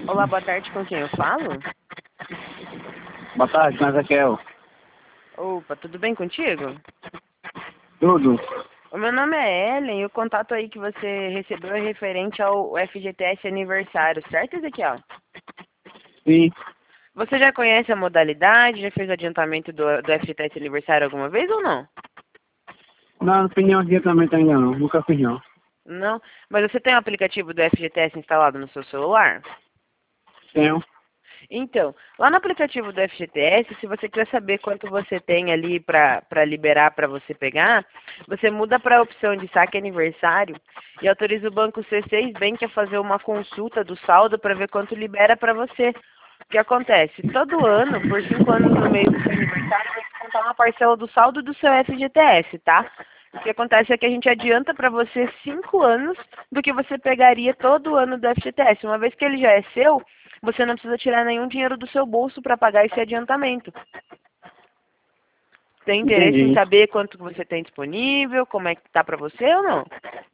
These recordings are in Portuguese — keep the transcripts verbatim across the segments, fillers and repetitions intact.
Olá, boa tarde, com quem eu falo? Boa tarde, com Ezequiel. Opa, tudo bem contigo? Tudo? O meu nome é Ellen e o contato aí que você recebeu é referente ao F G T S aniversário, certo, Ezequiel? Sim. Você já conhece a modalidade, já fez o adiantamento do, do F G T S aniversário alguma vez ou não? Não, não fiz nenhum adiantamento ainda não. Nunca fiz não. Não? Mas você tem o aplicativo do F G T S instalado no seu celular? Tenho. Então, lá no aplicativo do F G T S, se você quiser saber quanto você tem ali para liberar para você pegar, você muda para a opção de saque aniversário e autoriza o banco C seis Bank a fazer uma consulta do saldo para ver quanto libera para você. O que acontece? Todo ano, por cinco anos no mês do seu aniversário, vai descontar uma parcela do saldo do seu F G T S, tá? O que acontece é que a gente adianta para você cinco anos do que você pegaria todo ano do F G T S. Uma vez que ele já é seu, você não precisa tirar nenhum dinheiro do seu bolso para pagar esse adiantamento. Tem interesse em Entendi. saber quanto você tem disponível, como é que tá para você ou não?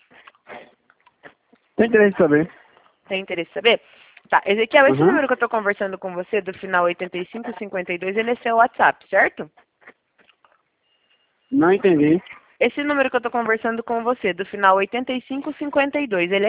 Tem interesse em saber. Tem interesse em saber? Tá, Ezequiel, esse Uhum. número que eu tô conversando com você, do final oitenta e cinco cinquenta e dois, ele é seu WhatsApp, certo? Não entendi. Esse número que eu tô conversando com você, do final oitenta e cinco cinquenta e dois, ele é